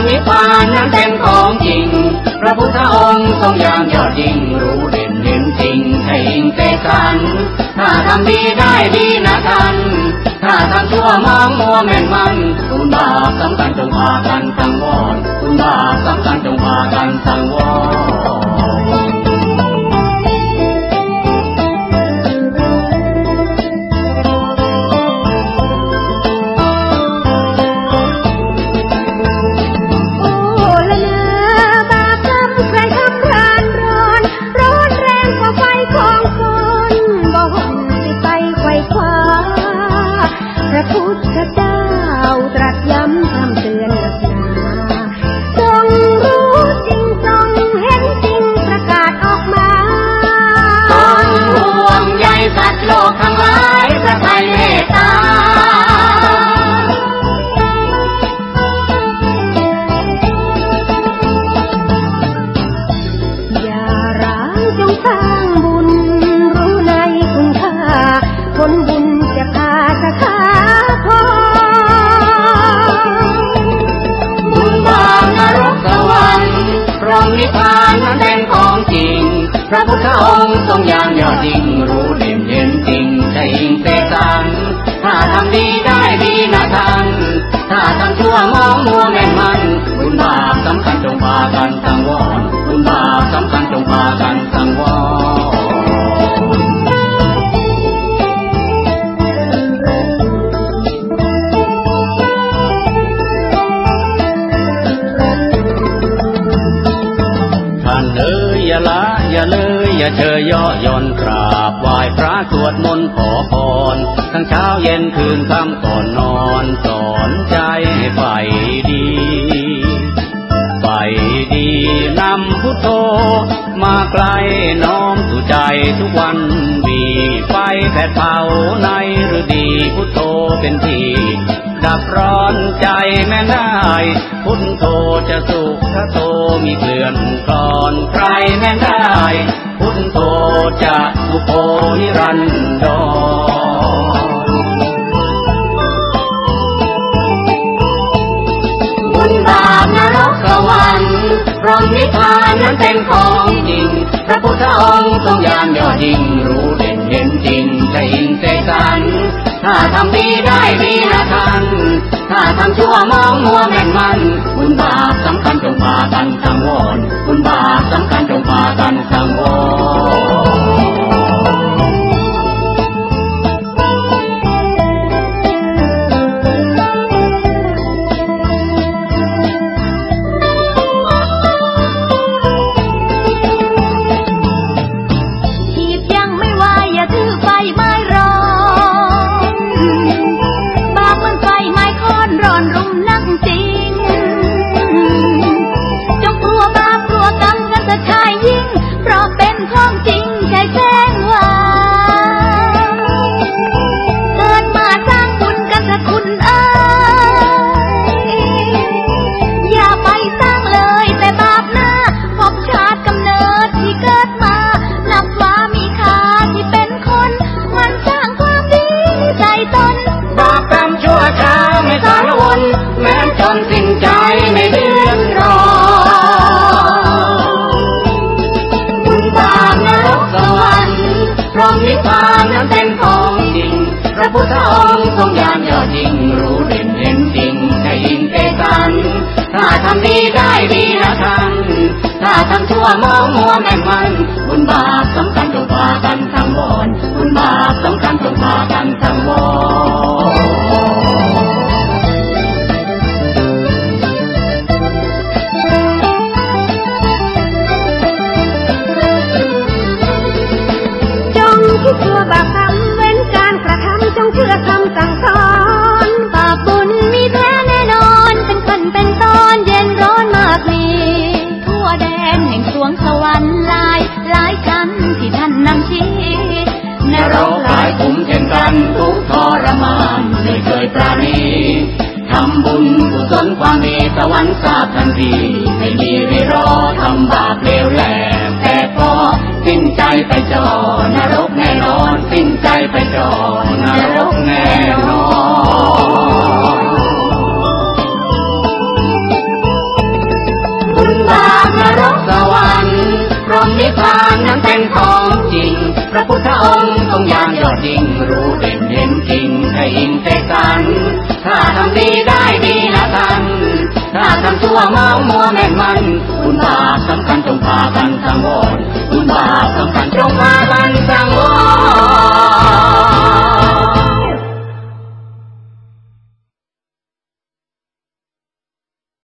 นิพพานนั้นเป็นของจริงพระพุทธองค์ทรงอย่างยอดยิ่งรู้เด่นเห็นจริงให้อิงเตกันถ้าทำดีได้ดีนะท่านถ้าทำชั่วมองมัวแม่นมันบุญบาปสำคัญจงพากันสังวรบุญบาปสำคัญจงพากันสังวรพระพุทธองค์ทรงอย่างยอดยิ่งรู้เด่นเห็นจริงใจอิงเตกันถ้าทำดีได้ดีนะท่านถ้าทำชั่วมองมัวแม่นมันบุญบาปสำคัญจงพากันสังวรบุญบาปสำคัญจงพากันสังวรอย่าละอย่าเลยอย่าเชยย่อหย่อนกราบไหว้พระสวดมนต์ขอพรทั้งเช้าเย็นคืนค่ำก่อนนอนสอนใจให้ใฝ่ดีใฝ่ดีนำพุทโธมาไกลน้อมสู่ใจทุกวันวีไฟแผดเผาในฤดีพุทโธเป็นที่ดับร้อนใจแม่ได้พุทโธจะสุขโธมีเกลื่อนกลอนใครแม่ได้พุทโธจะสุโขนิรันดรบุญบาปนรกสวรรค์พรหมนิพพานนั้นเป็นของจริงพระพุทธองค์ทรงญาณยอดยิ่งรู้เด่นเห็นจริงใจอิงเตกันถ้าทำดีได้ดีนะท่านถ้าทำชั่วมองมัวแม่นมันบุญบาปสำคัญจงพากันสังวรบุญบาปสำคัญจงพากันสังวรสิ้นใจไม่เดือดร้อนบุญบาปนรกสวรรค์พรหมนิพพานนั้นเป็นของจริงพระพุทธองค์ทรงญาณยอดยิ่งรู้เด่นเห็นจริงใจอิงเตกันถ้าทำดีได้ดีนะท่านถ้าทำชั่วมองมัวแม่นมันบุญบาปสำคัญจงพากันสังวรบุญบาปสำคัญจงพากันสังวรคิดชั่วบาปทำเว้นการกระทำจงเชื่อคำสั่งสอนบาปบุญมีแท้แน่นอนเป็นขั้นเป็นตอนเย็นร้อนมากมีทั่วแดนแห่งสวงสวรรค์หลายชั้นที่ท่านนำชี้นรกหลายขุมเช่นกันทุกทรมานไม่เคยปราณีทำบุญกุศลความดีสวรรค์ทราบทันทีไม่มีรีรอทำบาปเลวแหลกแต่พอสิ้นใจไปจอนรกแน่นอนสิ้นใจไปจอนรกแน่นอนพุทธองค์ทรงญาณยอดยิ่งรู้เด่นเห็นจริงให้อิงเสกสรรถ้าทำดีได้ดีนะท่านถ้าทำชั่วมองมัว